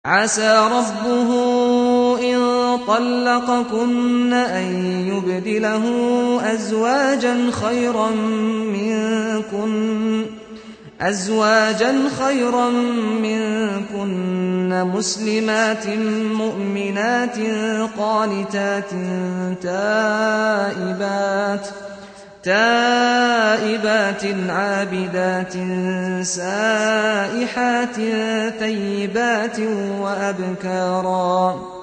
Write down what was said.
عسى ربه إن طلقكن أن يبدله أزواجا خيرا منكن مسلمات مؤمنات قانتات تائبات عابدات سائحات ثيبات وأبكارا